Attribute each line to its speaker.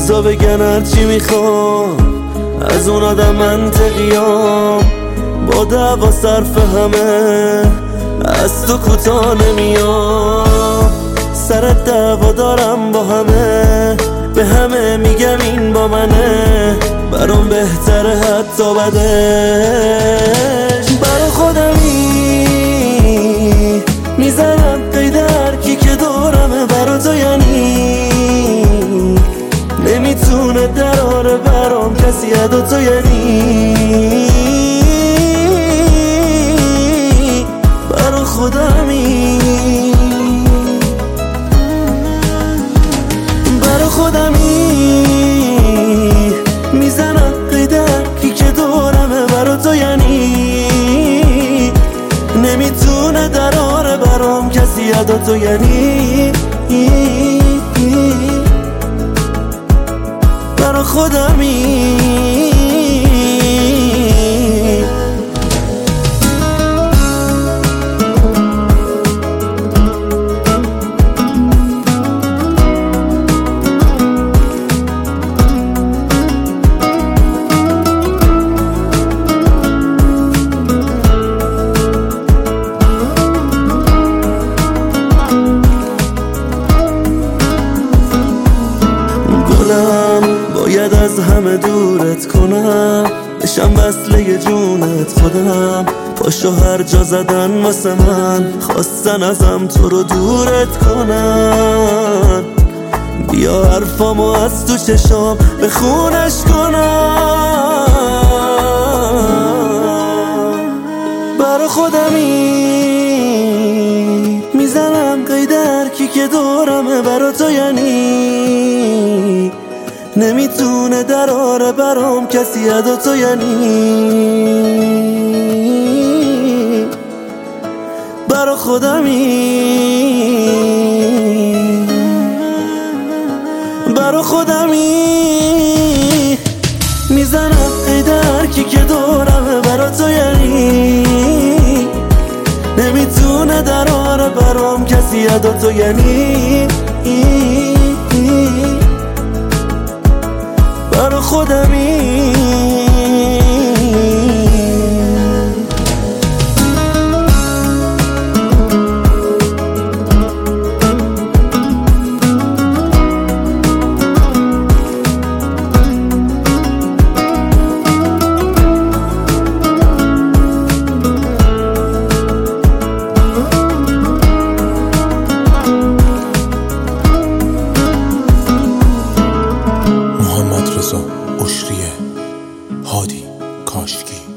Speaker 1: بذار بگن هرچی میخوام، از اون آدم منطقیام، با دعوا صرف همه از تو کوتاه نمیام. سرت دعوا دارم با همه، به همه میگم این با منه، برام بهتره حتی بدش. برا خودمی میزنم قید هر کی که دورمه، برا تو یعنی نمیتونه دراره برام کسی ادا تو یعنی. برا خودمی میزنم قید هر کی که دورمه، برا تو یعنی نمیتونه دراره برام کسی ادا تو یعنی. برا خودمی باید از همه دورت کنم، بشم وصله جونت خودم. پاشو هر جا زدن واسه من، خواستن ازم تو رو دورت کنن. بیا حرفامو از تو چشام به خونش کنم. برا خودمی میزنم قید هر کی که دورمه، برا تو یعنی نمیتونه دراره برام کسی ادا تو یعنی. برا خودمی میزنم قید هر کی که دورمه، برا تو یعنی نمیتونه دراره برام کسی ادا تو یعنی. برا خودمی
Speaker 2: عشقیه هادی کاشکی.